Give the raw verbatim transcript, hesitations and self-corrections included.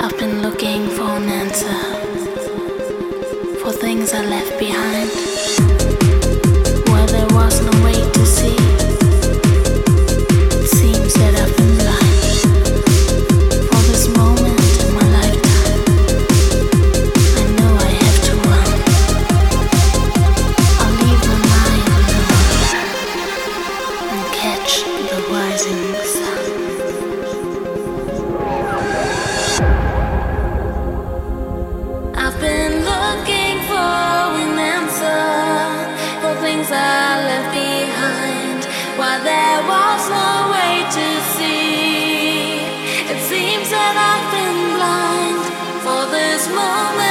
I've been looking for an answer for things I left behind, where there was no way to see. It seems that I've been blind for this moment in my lifetime. I know I have to run. I'll leave the night alone and catch the rising sun. I've been looking for an answer for things I left behind, while there was no way to see. It seems that I've been blind for this moment.